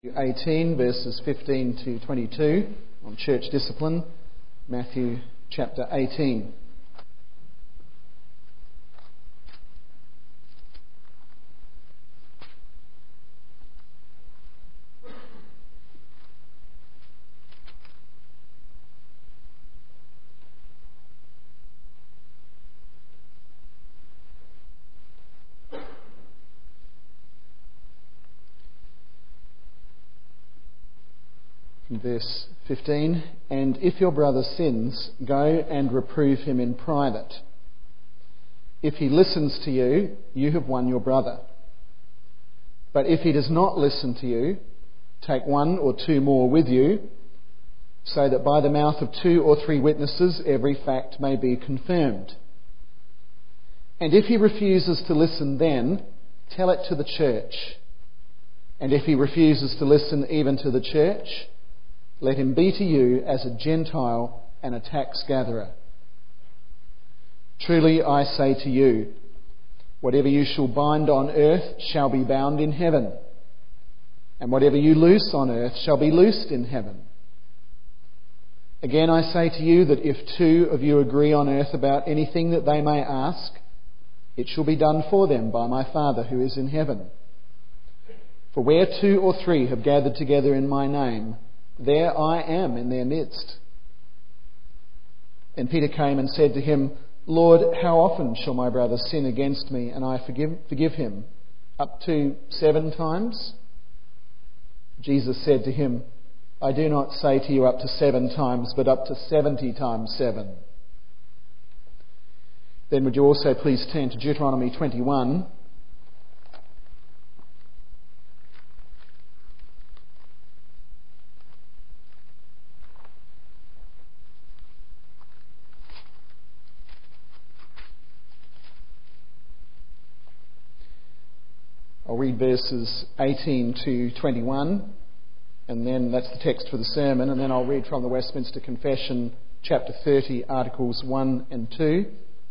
18 verses 15 to 22 on church discipline. Matthew chapter 18. Verse 15, and if your brother sins, go and reprove him in private. If he listens to you, you have won your brother. But if he does not listen to you, take one or two more with you, so that by the mouth of 2 or 3 witnesses every fact may be confirmed. And if he refuses to listen, then tell it to the church. And if he refuses to listen even to the church, let him be to you as a Gentile and a tax gatherer. Truly I say to you, whatever you shall bind on earth shall be bound in heaven, and whatever you loose on earth shall be loosed in heaven. Again I say to you that if 2 of you agree on earth about anything that they may ask, it shall be done for them by my Father who is in heaven. For where 2 or 3 have gathered together in my name, there I am in their midst. And Peter came and said to him, Lord, how often shall my brother sin against me and I forgive him? Up to 7 times? Jesus said to him, I do not say to you up to 7 times, but up to 70 times 7. Then would you also please turn to Deuteronomy 21. I'll read verses 18 to 21, and then that's the text for the sermon, and then I'll read from the Westminster Confession, chapter 30, articles 1 and 2.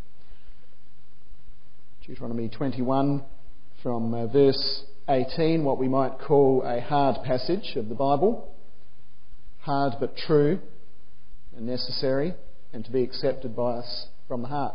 Deuteronomy 21, from verse 18, what we might call a hard passage of the Bible. Hard but true and necessary, and to be accepted by us from the heart.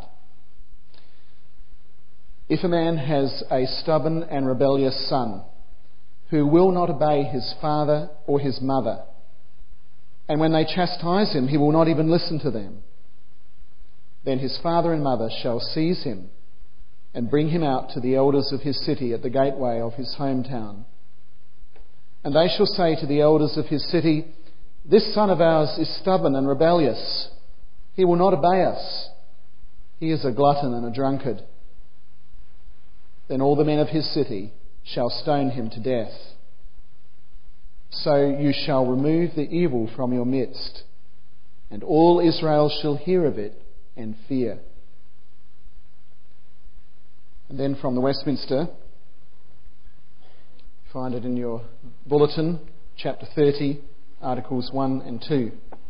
If a man has a stubborn and rebellious son who will not obey his father or his mother, and when they chastise him he will not even listen to them, then his father and mother shall seize him and bring him out to the elders of his city at the gateway of his hometown. And they shall say to the elders of his city, This son of ours is stubborn and rebellious. He will not obey us. He is a glutton and a drunkard. Then all the men of his city shall stone him to death. So you shall remove the evil from your midst, and all Israel shall hear of it and fear. And then from the Westminster, find it in your bulletin, chapter 30, articles 1 and 2.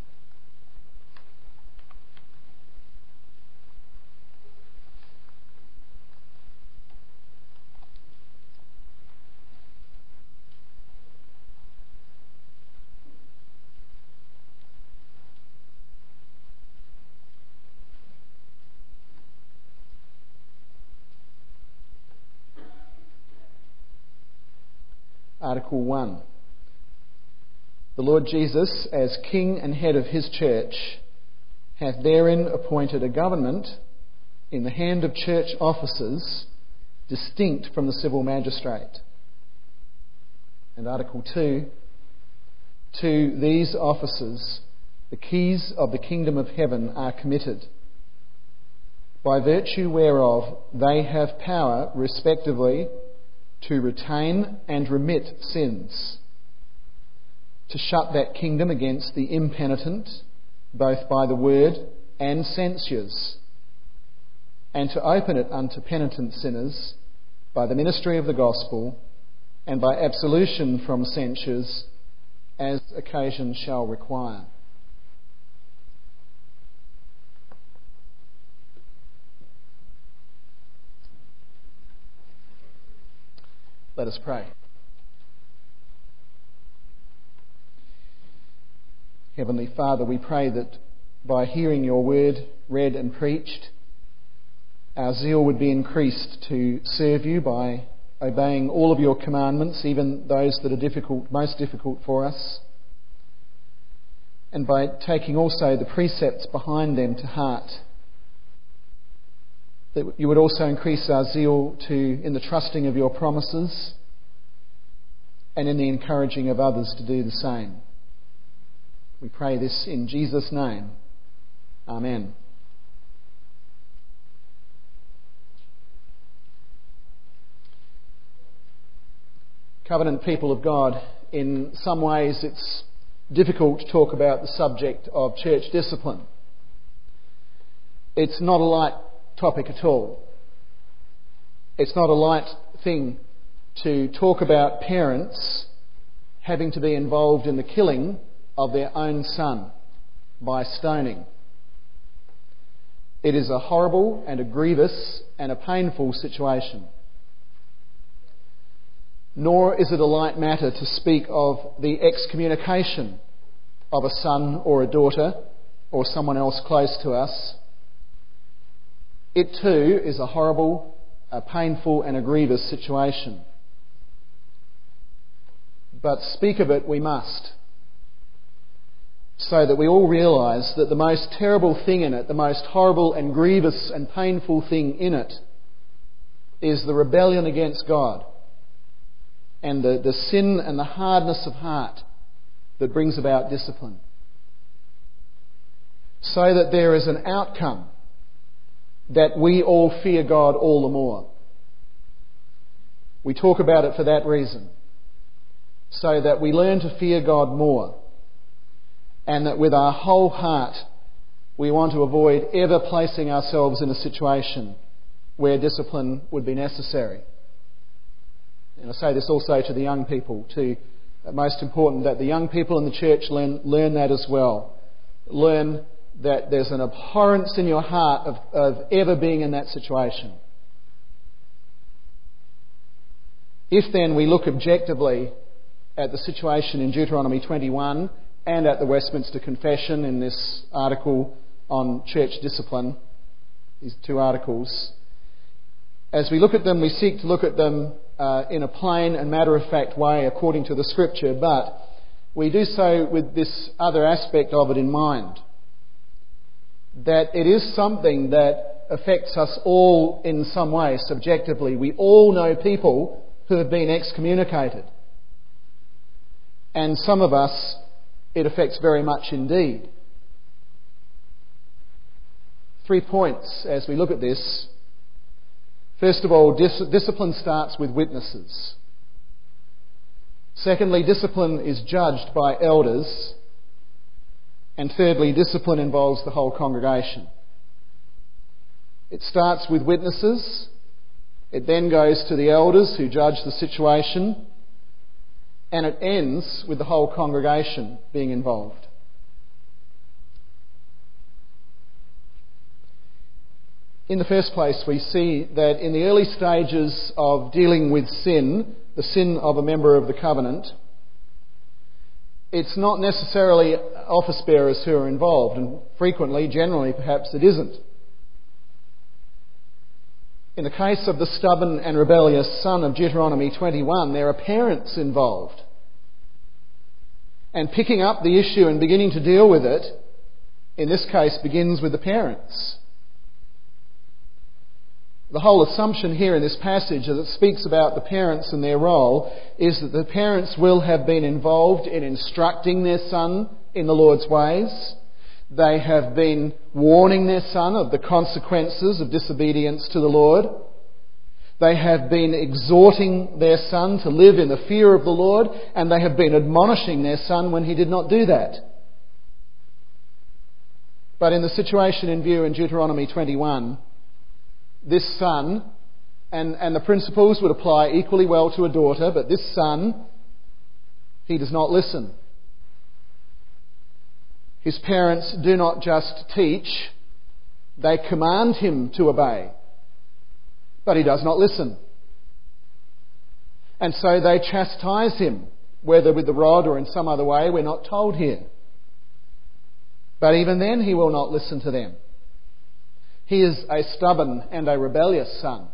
Article 1. The Lord Jesus, as King and head of his church, hath therein appointed a government in the hand of church officers distinct from the civil magistrate. And Article 2. To these officers the keys of the kingdom of heaven are committed, by virtue whereof they have power respectively to retain and remit sins, to shut that kingdom against the impenitent, both by the word and censures, and to open it unto penitent sinners by the ministry of the gospel, and by absolution from censures, as occasion shall require. Let us pray. Heavenly Father, we pray that by hearing your word read and preached, our zeal would be increased to serve you by obeying all of your commandments, even those that are most difficult for us, and by taking also the precepts behind them to heart, that you would also increase our zeal in the trusting of your promises and in the encouraging of others to do the same. We pray this in Jesus' name. Amen. Covenant people of God, in some ways it's difficult to talk about the subject of church discipline. It's not a light topic at all. It's not a light thing to talk about parents having to be involved in the killing of their own son by stoning. It is a horrible and a grievous and a painful situation. Nor is it a light matter to speak of the excommunication of a son or a daughter or someone else close to us. It too is a horrible, a painful and a grievous situation. But speak of it we must, so that we all realise that the most terrible thing in it, the most horrible and grievous and painful thing in it, is the rebellion against God and the sin and the hardness of heart that brings about discipline. So that there is an outcome that we all fear God all the more. We talk about it for that reason. So that we learn to fear God more, and that with our whole heart we want to avoid ever placing ourselves in a situation where discipline would be necessary. And I say this also to the young people too. Most important that the young people in the church learn that as well. Learn that there's an abhorrence in your heart of ever being in that situation. If then we look objectively at the situation in Deuteronomy 21 and at the Westminster Confession in this article on church discipline, these two articles, as we look at them, we seek to look at them in a plain and matter-of-fact way according to the Scripture, but we do so with this other aspect of it in mind, that it is something that affects us all in some way subjectively. We all know people who have been excommunicated, and some of us it affects very much indeed. 3 points as we look at this. First of all, discipline starts with witnesses. Secondly, discipline is judged by elders. And thirdly, discipline involves the whole congregation. It starts with witnesses. It then goes to the elders who judge the situation. And it ends with the whole congregation being involved. In the first place, we see that in the early stages of dealing with sin, the sin of a member of the covenant, it's not necessarily office bearers who are involved, and frequently, generally, perhaps it isn't. In the case of the stubborn and rebellious son of Deuteronomy 21, there are parents involved. And picking up the issue and beginning to deal with it, in this case, begins with the parents. The whole assumption here in this passage, as it speaks about the parents and their role, is that the parents will have been involved in instructing their son in the Lord's ways. They have been warning their son of the consequences of disobedience to the Lord. They have been exhorting their son to live in the fear of the Lord, and they have been admonishing their son when he did not do that. But in the situation in view in Deuteronomy 21, this son, and the principles would apply equally well to a daughter, but this son, he does not listen. His parents do not just teach, they command him to obey, but he does not listen. And so they chastise him, whether with the rod or in some other way, we're not told here. But even then he will not listen to them. He is a stubborn and a rebellious son.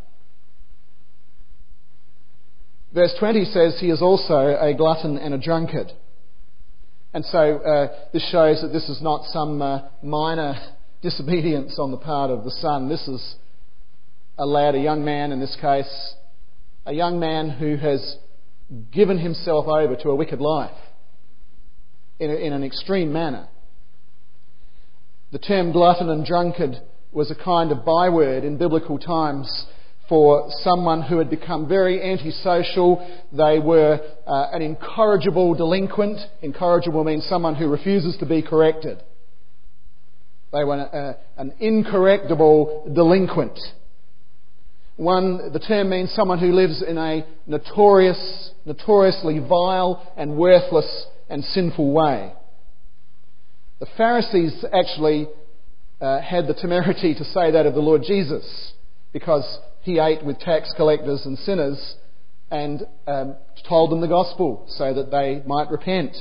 Verse 20 says he is also a glutton and a drunkard. And so this shows that this is not some minor disobedience on the part of the son. This is a lad, a young man in this case, a young man who has given himself over to a wicked life in an extreme manner. The term glutton and drunkard was a kind of byword in biblical times for someone who had become very antisocial. They were an incorrigible delinquent. Incorrigible means someone who refuses to be corrected. They were an incorrectable delinquent. The term means someone who lives in a notoriously vile and worthless and sinful way. The Pharisees actually had the temerity to say that of the Lord Jesus, because he ate with tax collectors and sinners and told them the gospel so that they might repent.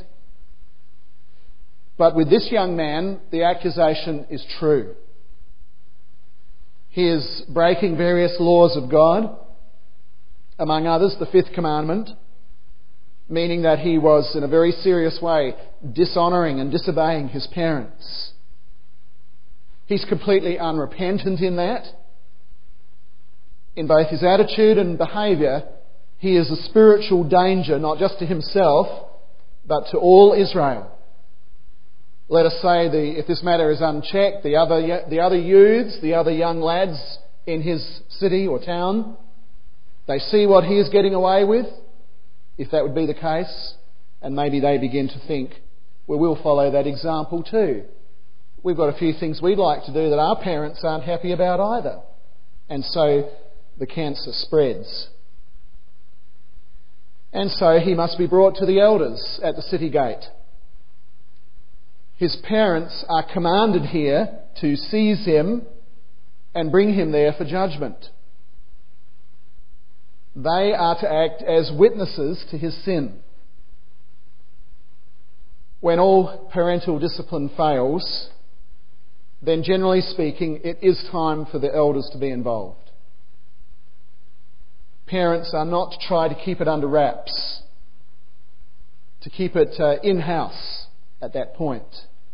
But with this young man, the accusation is true. He is breaking various laws of God, among others the fifth commandment, meaning that he was in a very serious way dishonouring and disobeying his parents. He's completely unrepentant in that. In both his attitude and behaviour, he is a spiritual danger, not just to himself, but to all Israel. Let us say, if this matter is unchecked, the other youths, the other young lads in his city or town, they see what he is getting away with, if that would be the case, and maybe they begin to think, well, we'll follow that example too. We've got a few things we'd like to do that our parents aren't happy about either. And so the cancer spreads. And so he must be brought to the elders at the city gate. His parents are commanded here to seize him and bring him there for judgment. They are to act as witnesses to his sin. When all parental discipline fails, then generally speaking, it is time for the elders to be involved. Parents are not to try to keep it under wraps, to keep it in-house at that point.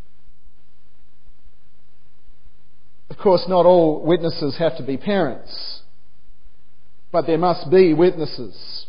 Of course, not all witnesses have to be parents, but there must be witnesses.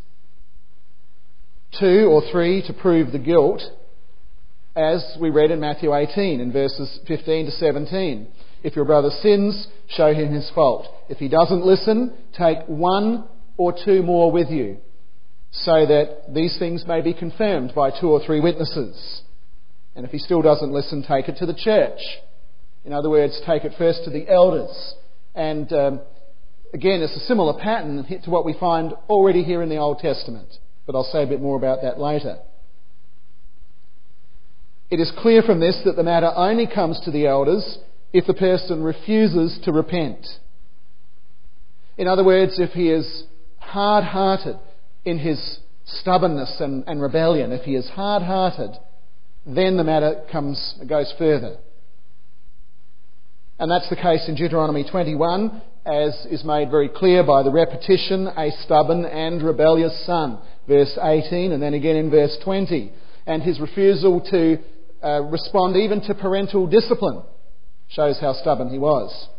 2 or 3 to prove the guilt, as we read in Matthew 18 in verses 15 to 17. If your brother sins, show him his fault. If he doesn't listen, take 1 or 2 more with you, so that these things may be confirmed by 2 or 3 witnesses. And if he still doesn't listen, take it to the church. In other words, take it first to the elders. And again, it's a similar pattern to what we find already here in the Old Testament. But I'll say a bit more about that later. It is clear from this that the matter only comes to the elders if the person refuses to repent. In other words, if he is hard-hearted in his stubbornness and rebellion, if he is hard-hearted, then the matter goes further. And that's the case in Deuteronomy 21, as is made very clear by the repetition, a stubborn and rebellious son, verse 18, and then again in verse 20. And his refusal to respond even to parental discipline shows how stubborn he was.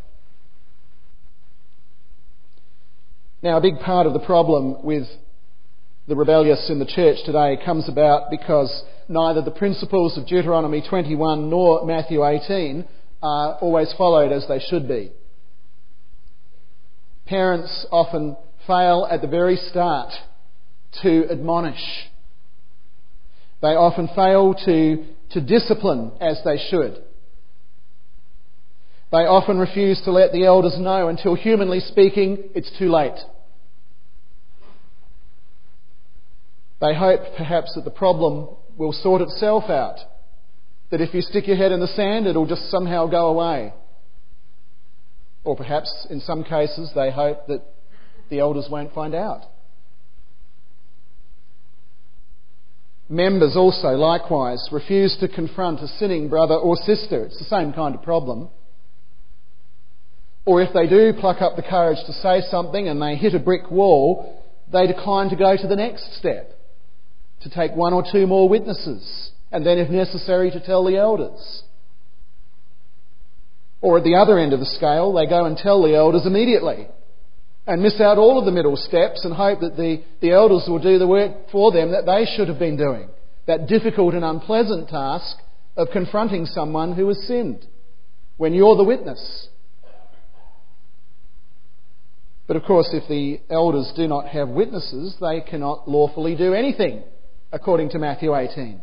Now, a big part of the problem with the rebellious in the church today comes about because neither the principles of Deuteronomy 21 nor Matthew 18 are always followed as they should be. Parents often fail at the very start to admonish. They often fail to discipline as they should. They often refuse to let the elders know until, humanly speaking, it's too late. They hope perhaps that the problem will sort itself out, that if you stick your head in the sand, it'll just somehow go away. Or perhaps, in some cases, they hope that the elders won't find out. members also likewise refuse to confront a sinning brother or sister, it's the same kind of problem. Or if they do pluck up the courage to say something and they hit a brick wall, they decline to go to the next step, to take one or two more witnesses, and then if necessary to tell the elders. Or at the other end of the scale, they go and tell the elders immediately and miss out all of the middle steps and hope that the elders will do the work for them that they should have been doing, that difficult and unpleasant task of confronting someone who has sinned when you're the witness. But of course, if the elders do not have witnesses, they cannot lawfully do anything, according to Matthew 18.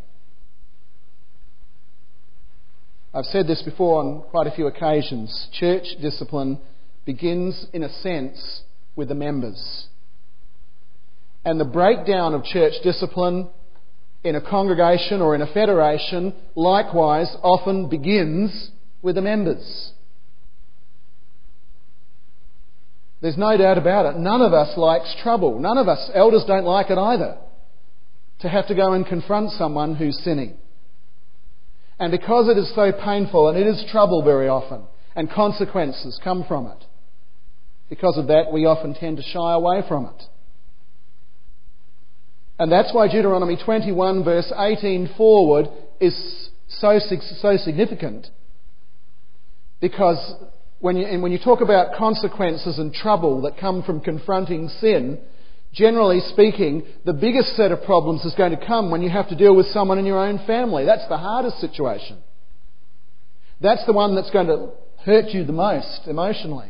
I've said this before on quite a few occasions. Church discipline begins, in a sense, with the members. And the breakdown of church discipline in a congregation or in a federation, likewise, often begins with the members. There's no doubt about it. None of us likes trouble. None of us, elders, don't like it either, to have to go and confront someone who's sinning. And because it is so painful, and it is trouble very often, and consequences come from it, because of that we often tend to shy away from it. And that's why Deuteronomy 21 verse 18 forward is so significant. Because when you talk about consequences and trouble that come from confronting sin, generally speaking, the biggest set of problems is going to come when you have to deal with someone in your own family. That's the hardest situation. That's the one that's going to hurt you the most emotionally.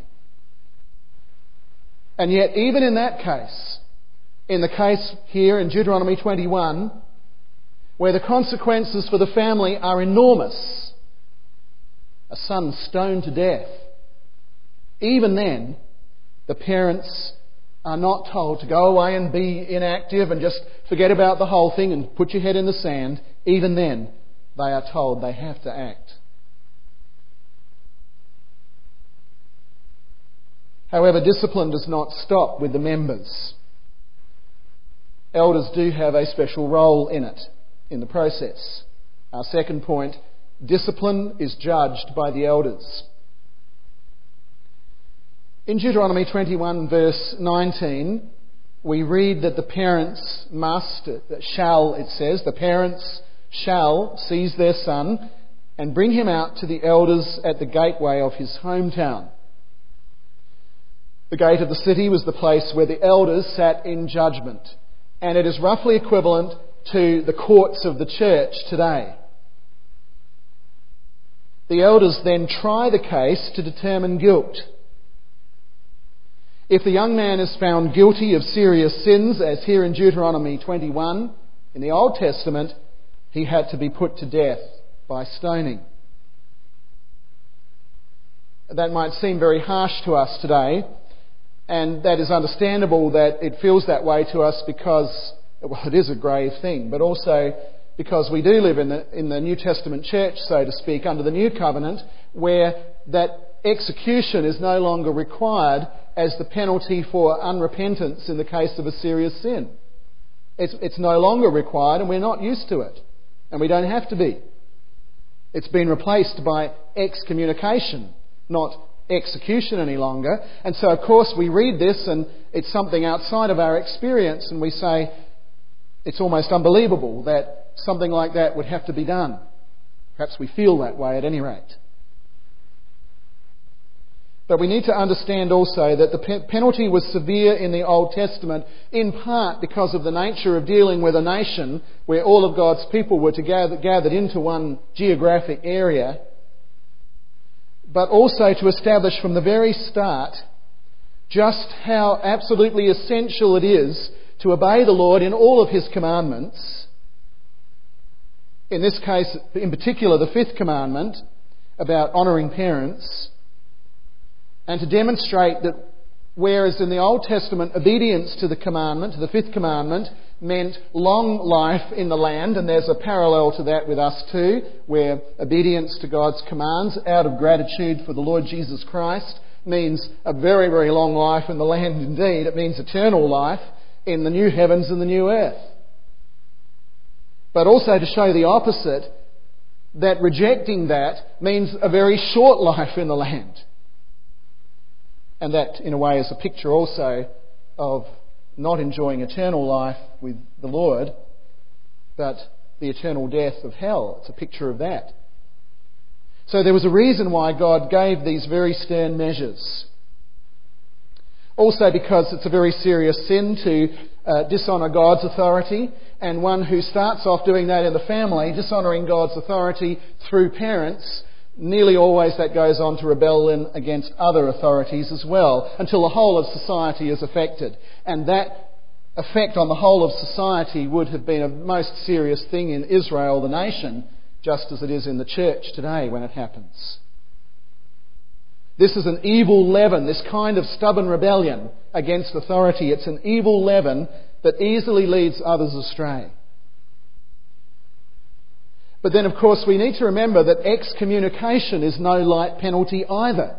And yet, even in that case, in the case here in Deuteronomy 21, where the consequences for the family are enormous, a son stoned to death, even then, the parents are not told to go away and be inactive and just forget about the whole thing and put your head in the sand. Even then, they are told they have to act. However, discipline does not stop with the members. Elders do have a special role in it, in the process. Our second point, discipline is judged by the elders. In Deuteronomy 21 verse 19, we read that the parents shall, it says, the parents shall seize their son and bring him out to the elders at the gateway of his hometown. The gate of the city was the place where the elders sat in judgment, and it is roughly equivalent to the courts of the church today. The elders then try the case to determine guilt. If the young man is found guilty of serious sins, as here in Deuteronomy 21, in the Old Testament, he had to be put to death by stoning. That might seem very harsh to us today, and that is understandable that it feels that way to us because, well, it is a grave thing, but also because we do live in the New Testament church, so to speak, under the New Covenant, where that execution is no longer required as the penalty for unrepentance in the case of a serious sin. It's no longer required, and we're not used to it, and we don't have to be. It's been replaced by excommunication, not execution any longer. And so, of course, we read this and it's something outside of our experience, and we say it's almost unbelievable that something like that would have to be done. Perhaps we feel that way at any rate. But we need to understand also that the penalty was severe in the Old Testament, in part because of the nature of dealing with a nation where all of God's people were gathered into one geographic area, but also to establish from the very start just how absolutely essential it is to obey the Lord in all of His commandments. In this case, in particular, the fifth commandment about honouring parents, and to demonstrate that whereas in the Old Testament obedience to the commandment, to the fifth commandment, meant long life in the land, and there's a parallel to that with us too, where obedience to God's commands out of gratitude for the Lord Jesus Christ means a very, very long life in the land indeed. It means eternal life in the new heavens and the new earth. but also to show the opposite, that rejecting that means a very short life in the land. And that, in a way, is a picture also of not enjoying eternal life with the Lord, but the eternal death of hell. It's a picture of that. So there was a reason why God gave these very stern measures. Also because it's a very serious sin to dishonour God's authority, and one who starts off doing that in the family, dishonouring God's authority through parents, nearly always that goes on to rebellion against other authorities as well, until the whole of society is affected. And that effect on the whole of society would have been a most serious thing in Israel, the nation, just as it is in the church today when it happens. This is an evil leaven, this kind of stubborn rebellion against authority. It's an evil leaven that easily leads others astray. But then, of course, we need to remember that excommunication is no light penalty either.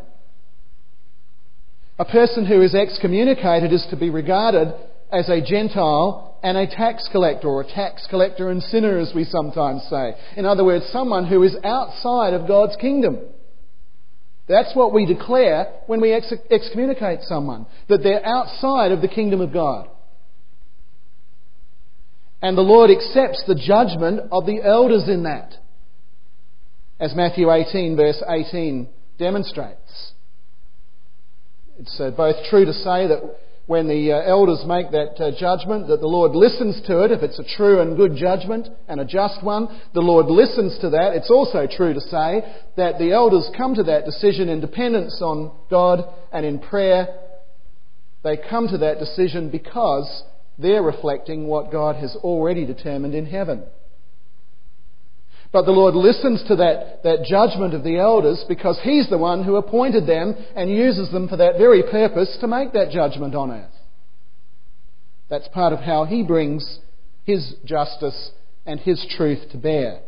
A person who is excommunicated is to be regarded as a Gentile and a tax collector, or a tax collector and sinner, as we sometimes say. In other words, someone who is outside of God's kingdom. That's what we declare when we excommunicate someone, that they're outside of the kingdom of God. And the Lord accepts the judgment of the elders in that, as Matthew 18 verse 18 demonstrates. It's both true to say that when the elders make that judgment, that the Lord listens to it. If it's a true and good judgment and a just one, the Lord listens to that. It's also true to say that the elders come to that decision in dependence on God and in prayer. They come to that decision because they're reflecting what God has already determined in heaven. But the Lord listens to that judgment of the elders because He's the one who appointed them and uses them for that very purpose, to make that judgment on earth. That's part of how He brings His justice and His truth to bear.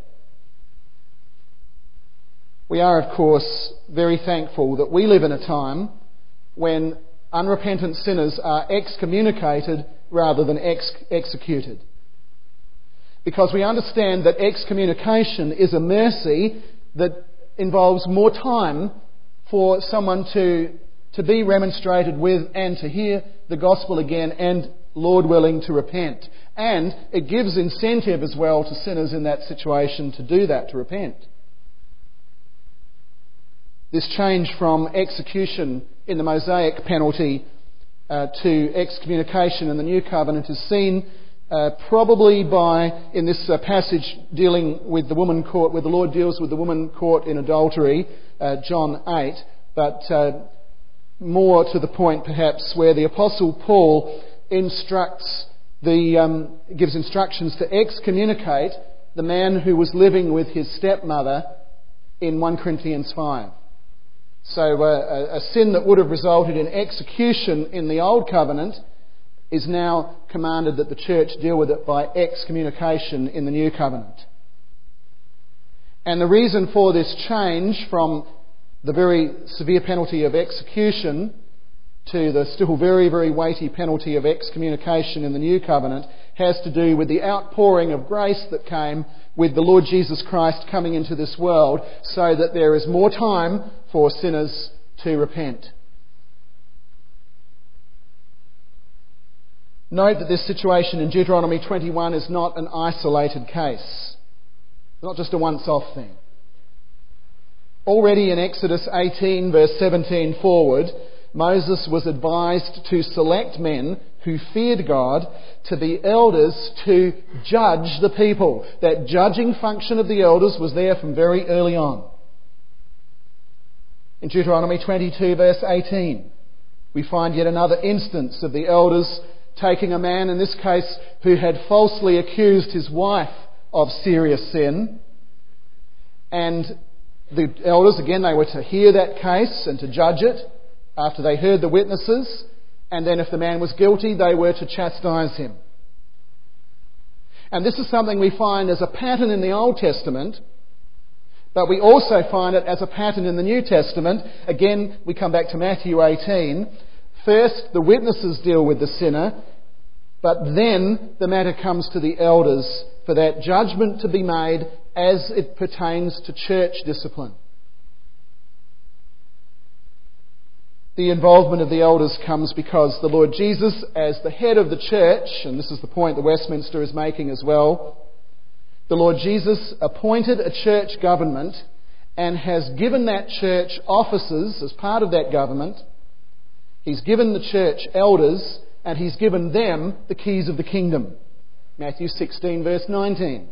We are, of course, very thankful that we live in a time when unrepentant sinners are excommunicated rather than executed. Because we understand that excommunication is a mercy that involves more time for someone to be remonstrated with and to hear the gospel again and, Lord willing, to repent. And it gives incentive as well to sinners in that situation to do that, to repent. This change from execution in the Mosaic penalty to excommunication in the New Covenant is seen probably in this passage dealing with the woman caught, where the Lord deals with the woman caught in adultery, John 8, but more to the point perhaps where the Apostle Paul gives instructions to excommunicate the man who was living with his stepmother in 1 Corinthians 5. So a sin that would have resulted in execution in the Old Covenant is now commanded that the church deal with it by excommunication in the New Covenant. And the reason for this change from the very severe penalty of execution to the still very, very weighty penalty of excommunication in the New Covenant has to do with the outpouring of grace that came with the Lord Jesus Christ coming into this world, so that there is more time for sinners to repent. Note that this situation in Deuteronomy 21 is not an isolated case. It's not just a once-off thing. Already in Exodus 18 verse 17 forward, Moses was advised to select men who feared God to be elders to judge the people. That judging function of the elders was there from very early on. In Deuteronomy 22 verse 18, we find yet another instance of the elders taking a man, in this case, who had falsely accused his wife of serious sin. And the elders, again, they were to hear that case and to judge it after they heard the witnesses. And then if the man was guilty, they were to chastise him. And this is something we find as a pattern in the Old Testament, but we also find it as a pattern in the New Testament. Again, we come back to Matthew 18. First, the witnesses deal with the sinner, but then the matter comes to the elders for that judgment to be made as it pertains to church discipline. The involvement of the elders comes because the Lord Jesus, as the head of the church, and this is the point that Westminster is making as well, the Lord Jesus appointed a church government and has given that church officers as part of that government. He's given the church elders and he's given them the keys of the kingdom. Matthew 16 verse 19.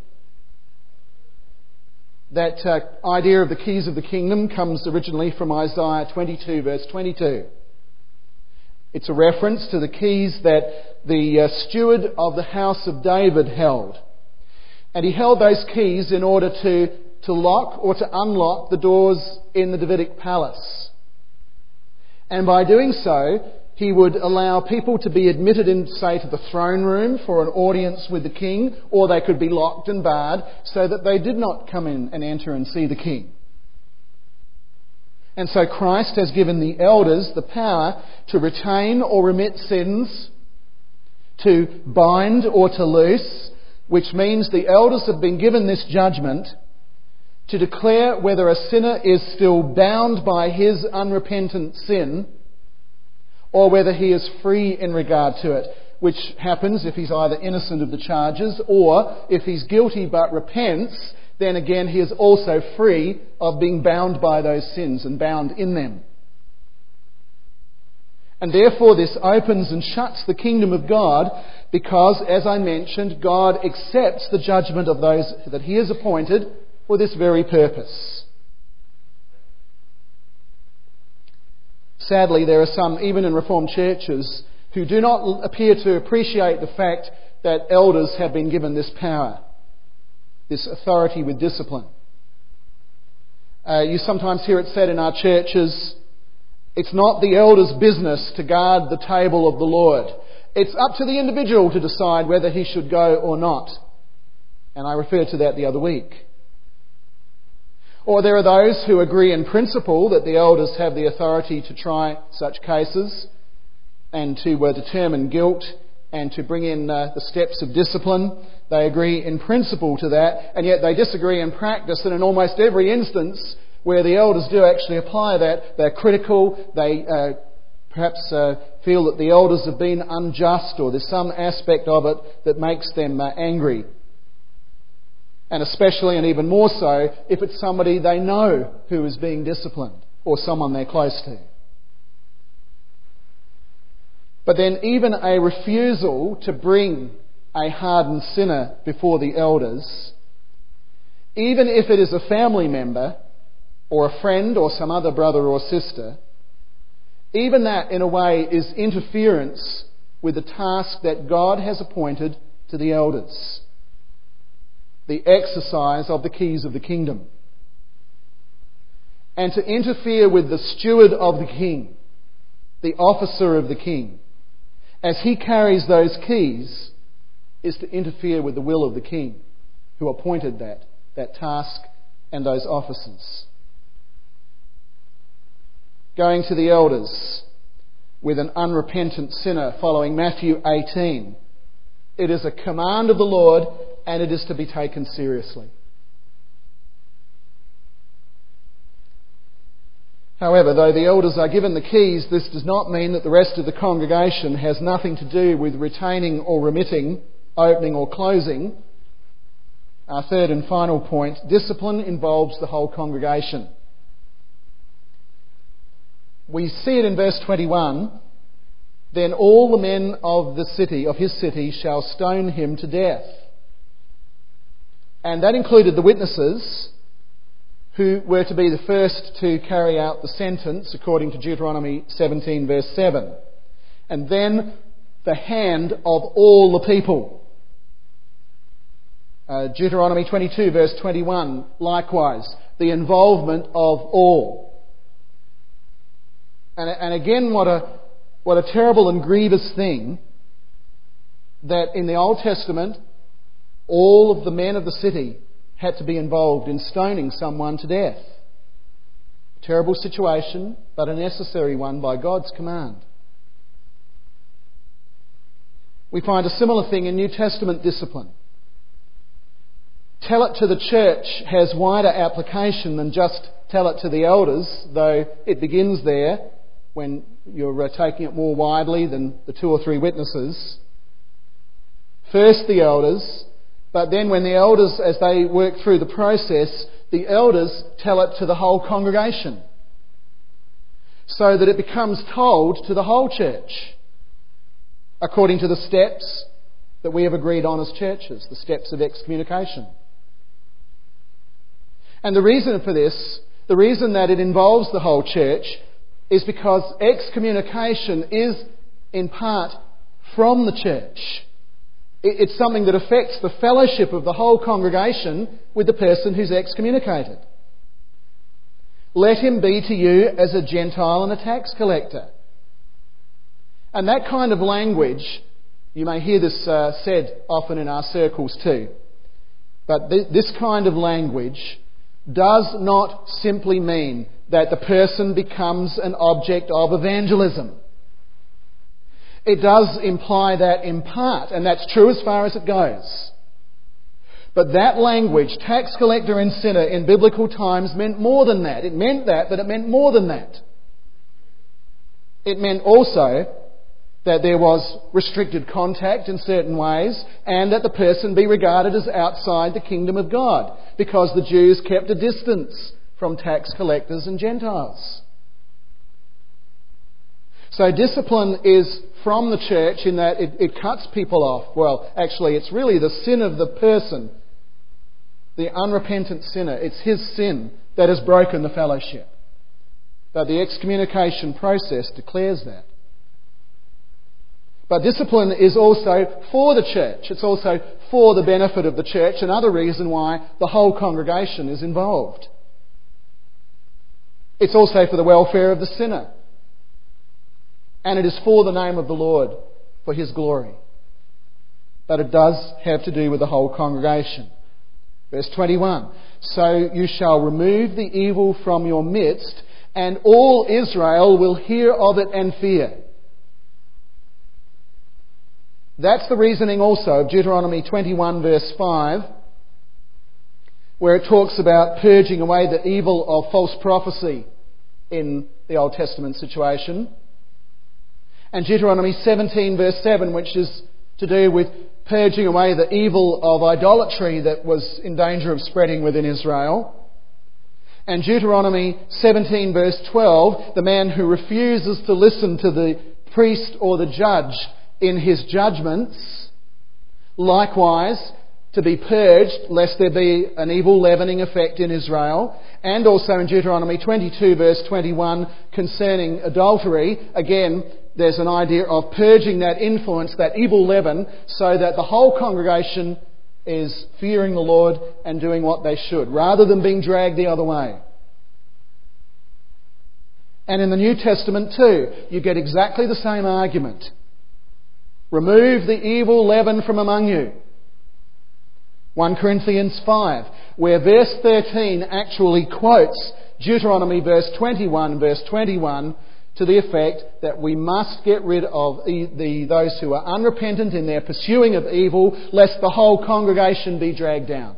That idea of the keys of the kingdom comes originally from Isaiah 22 verse 22. It's a reference to the keys that the steward of the house of David held. And he held those keys in order to lock or to unlock the doors in the Davidic palace. And by doing so, he would allow people to be admitted in, say, to the throne room for an audience with the king, or they could be locked and barred so that they did not come in and enter and see the king. And so Christ has given the elders the power to retain or remit sins, to bind or to loose, which means the elders have been given this judgment to declare whether a sinner is still bound by his unrepentant sin or whether he is free in regard to it, which happens if he's either innocent of the charges or if he's guilty but repents, then again he is also free of being bound by those sins and bound in them. And therefore this opens and shuts the kingdom of God because, as I mentioned, God accepts the judgment of those that he has appointed for this very purpose. Sadly, there are some, even in Reformed churches, who do not appear to appreciate the fact that elders have been given this power, this authority with discipline. You sometimes hear it said in our churches, it's not the elder's business to guard the table of the Lord. It's up to the individual to decide whether he should go or not. And I referred to that the other week. Or there are those who agree in principle that the elders have the authority to try such cases and to determine guilt and to bring in the steps of discipline. They agree in principle to that, and yet they disagree in practice, and in almost every instance where the elders do actually apply that, they're critical. They perhaps feel that the elders have been unjust, or there's some aspect of it that makes them angry. And especially and even more so if it's somebody they know who is being disciplined or someone they're close to. But then even a refusal to bring a hardened sinner before the elders, even if it is a family member or a friend or some other brother or sister, even that in a way is interference with the task that God has appointed to the elders. The exercise of the keys of the kingdom. And to interfere with the steward of the king, the officer of the king, as he carries those keys, is to interfere with the will of the king who appointed that task and those officers. Going to the elders with an unrepentant sinner following Matthew 18, it is a command of the Lord and it is to be taken seriously. However, though the elders are given the keys, this does not mean that the rest of the congregation has nothing to do with retaining or remitting, opening or closing. Our third and final point, discipline involves the whole congregation. We see it in verse 21, then all the men of his city shall stone him to death. And that included the witnesses who were to be the first to carry out the sentence according to Deuteronomy 17 verse 7. And then the hand of all the people. Deuteronomy 22 verse 21, likewise, the involvement of all. And again, what a terrible and grievous thing that in the Old Testament all of the men of the city had to be involved in stoning someone to death. A terrible situation, but a necessary one by God's command. We find a similar thing in New Testament discipline. Tell it to the church has wider application than just tell it to the elders, though it begins there when you're taking it more widely than the 2 or 3 witnesses. First the elders, but then when the elders, as they work through the process, the elders tell it to the whole congregation, so that it becomes told to the whole church, according to the steps that we have agreed on as churches, the steps of excommunication. And the reason for this, the reason that it involves the whole church, is because excommunication is in part from the church. It's something that affects the fellowship of the whole congregation with the person who's excommunicated. Let him be to you as a Gentile and a tax collector. And that kind of language, you may hear this said often in our circles too, but this kind of language does not simply mean that the person becomes an object of evangelism. It does imply that in part, and that's true as far as it goes. But that language, tax collector and sinner, in biblical times meant more than that. It meant that, but it meant more than that. It meant also that there was restricted contact in certain ways, and that the person be regarded as outside the kingdom of God, because the Jews kept a distance from tax collectors and Gentiles. So discipline is from the church in that it cuts people off. Well, actually, it's really the sin of the person, the unrepentant sinner. It's his sin that has broken the fellowship. But the excommunication process declares that. But discipline is also for the church. It's also for the benefit of the church, another reason why the whole congregation is involved. It's also for the welfare of the sinner. And it is for the name of the Lord, for His glory. But it does have to do with the whole congregation. Verse 21, so you shall remove the evil from your midst, and all Israel will hear of it and fear. That's the reasoning also of Deuteronomy 21 verse 5, where it talks about purging away the evil of false prophecy in the Old Testament situation. And Deuteronomy 17 verse 7, which is to do with purging away the evil of idolatry that was in danger of spreading within Israel. And Deuteronomy 17 verse 12, the man who refuses to listen to the priest or the judge in his judgments, likewise to be purged lest there be an evil leavening effect in Israel. And also in Deuteronomy 22 verse 21 concerning adultery, again there's an idea of purging that influence, that evil leaven, so that the whole congregation is fearing the Lord and doing what they should, rather than being dragged the other way. And in the New Testament too, you get exactly the same argument. Remove the evil leaven from among you. 1 Corinthians 5, where verse 13 actually quotes Deuteronomy verse 21 to the effect that we must get rid of those who are unrepentant in their pursuing of evil, lest the whole congregation be dragged down.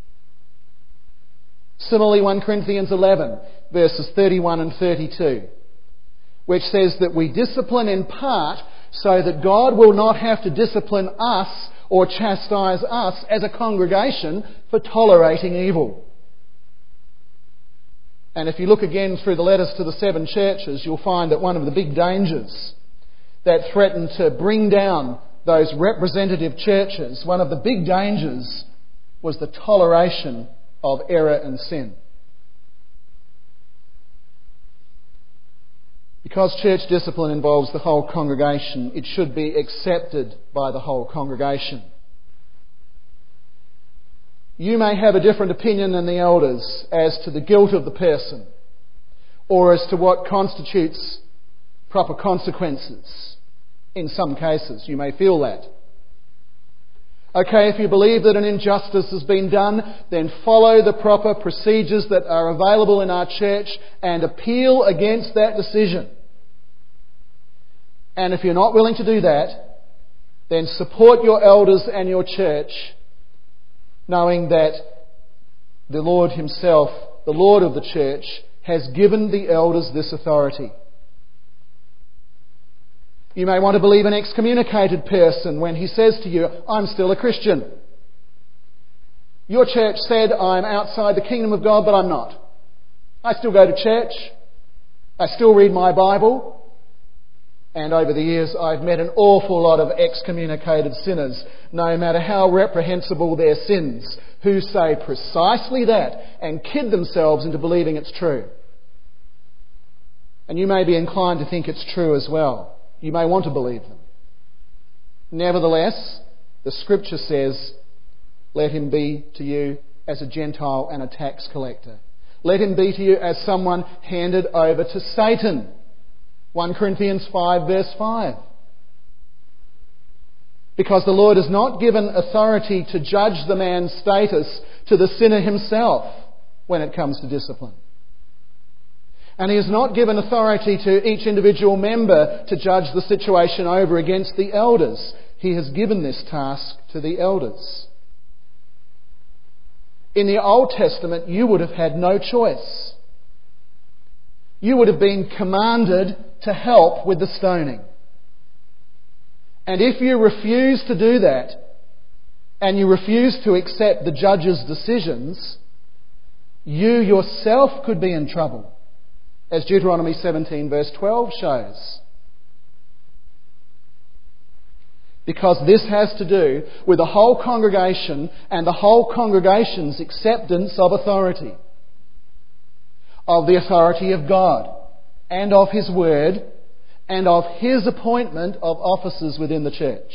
Similarly, 1 Corinthians 11, verses 31 and 32, which says that we discipline in part so that God will not have to discipline us or chastise us as a congregation for tolerating evil. And if you look again through the letters to the 7 churches, you'll find that one of the big dangers that threatened to bring down those representative churches, one of the big dangers was the toleration of error and sin. Because church discipline involves the whole congregation, it should be accepted by the whole congregation. You may have a different opinion than the elders as to the guilt of the person, or as to what constitutes proper consequences. In some cases, you may feel that. Okay, if you believe that an injustice has been done, then follow the proper procedures that are available in our church and appeal against that decision. And if you're not willing to do that, then support your elders and your church, knowing that the Lord himself, the Lord of the church, has given the elders this authority. You may want to believe an excommunicated person when he says to you, I'm still a Christian. Your church said I'm outside the kingdom of God, but I'm not. I still go to church. I still read my Bible. And over the years I've met an awful lot of excommunicated sinners, no matter how reprehensible their sins, who say precisely that and kid themselves into believing it's true. And you may be inclined to think it's true as well. You may want to believe them. Nevertheless, the Scripture says, let him be to you as a Gentile and a tax collector. Let him be to you as someone handed over to Satan. 1 Corinthians 5 verse 5. Because the Lord has not given authority to judge the man's status to the sinner himself when it comes to discipline. And he has not given authority to each individual member to judge the situation over against the elders. He has given this task to the elders. In the Old Testament, you would have had no choice. You would have been commanded to help with the stoning. And if you refuse to do that, and you refuse to accept the judge's decisions, you yourself could be in trouble, as Deuteronomy 17 verse 12 shows. Because this has to do with the whole congregation and the whole congregation's acceptance of authority. Of the authority of God and of His Word and of His appointment of officers within the church.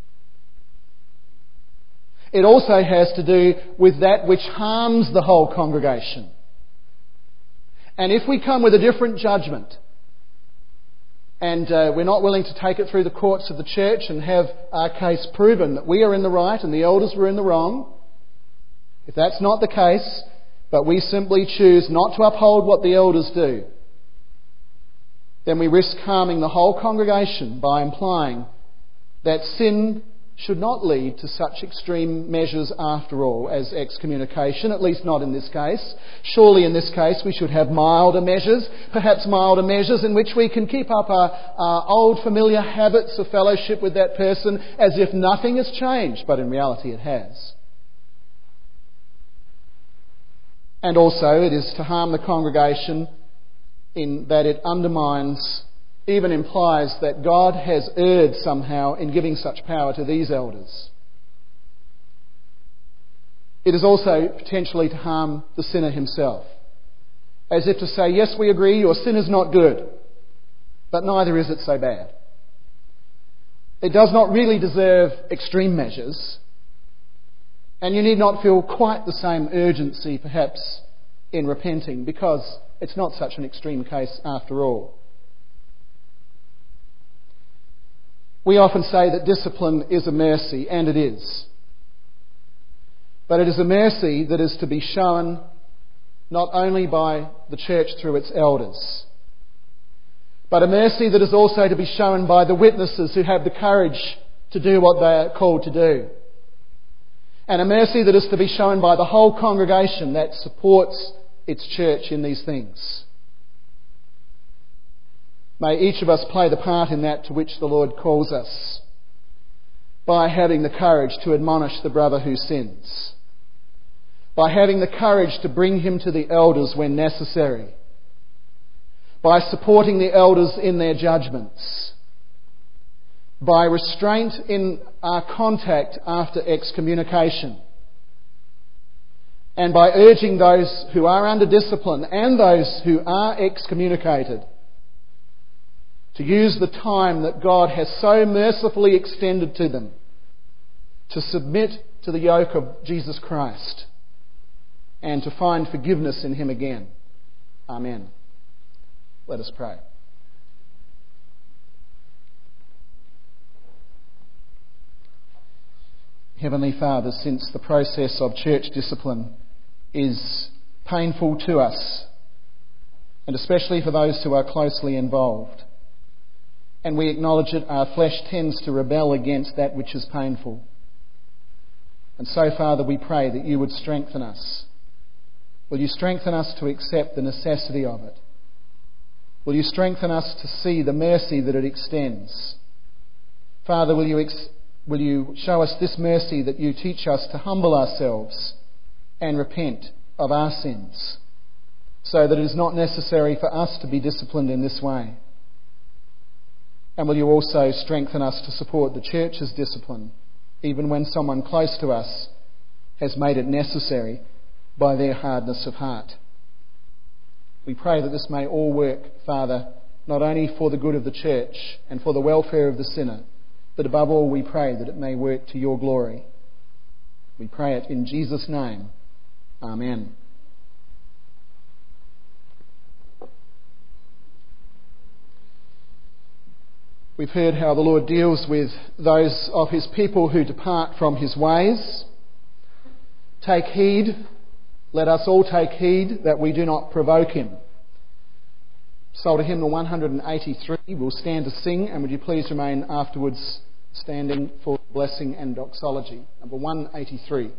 It also has to do with that which harms the whole congregation. And if we come with a different judgment, and we're not willing to take it through the courts of the church and have our case proven that we are in the right and the elders were in the wrong, if that's not the case, but we simply choose not to uphold what the elders do, then we risk harming the whole congregation by implying that sin should not lead to such extreme measures after all as excommunication, at least not in this case. Surely in this case we should have milder measures, perhaps milder measures in which we can keep up our old familiar habits of fellowship with that person as if nothing has changed, but in reality it has. And also it is to harm the congregation in that it undermines, even implies that God has erred somehow in giving such power to these elders. It is also potentially to harm the sinner himself, as if to say, yes, we agree, your sin is not good, but neither is it so bad. It does not really deserve extreme measures, and you need not feel quite the same urgency, perhaps, in repenting, because it's not such an extreme case after all. We often say that discipline is a mercy, and it is. But it is a mercy that is to be shown not only by the church through its elders, but a mercy that is also to be shown by the witnesses who have the courage to do what they are called to do. And a mercy that is to be shown by the whole congregation that supports its church in these things. May each of us play the part in that to which the Lord calls us, by having the courage to admonish the brother who sins, by having the courage to bring him to the elders when necessary, by supporting the elders in their judgments, by restraint in our contact after excommunication, and by urging those who are under discipline and those who are excommunicated to use the time that God has so mercifully extended to them to submit to the yoke of Jesus Christ and to find forgiveness in Him again. Amen. Let us pray. Heavenly Father, since the process of church discipline is painful to us, and especially for those who are closely involved, and we acknowledge it, our flesh tends to rebel against that which is painful. And so, Father, we pray that you would strengthen us Will you strengthen us to accept the necessity of it? Will you strengthen us to see the mercy that it extends? Father, will you show us this mercy that you teach us to humble ourselves and repent of our sins, so that it is not necessary for us to be disciplined in this way? And will you also strengthen us to support the church's discipline, even when someone close to us has made it necessary by their hardness of heart? We pray that this may all work, Father, not only for the good of the church and for the welfare of the sinner, but above all we pray that it may work to your glory. We pray it in Jesus' name. Amen. We've heard how the Lord deals with those of his people who depart from his ways. Take heed, let us all take heed that we do not provoke him. Psalter hymnal 183, we'll stand to sing, and would you please remain afterwards standing for blessing and doxology. Number 183.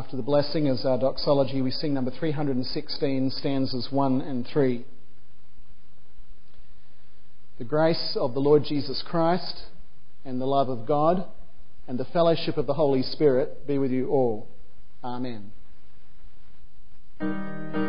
after the blessing, as our doxology, we sing number 316, stanzas 1 and 3. The grace of the Lord Jesus Christ and the love of God and the fellowship of the Holy Spirit be with you all. Amen.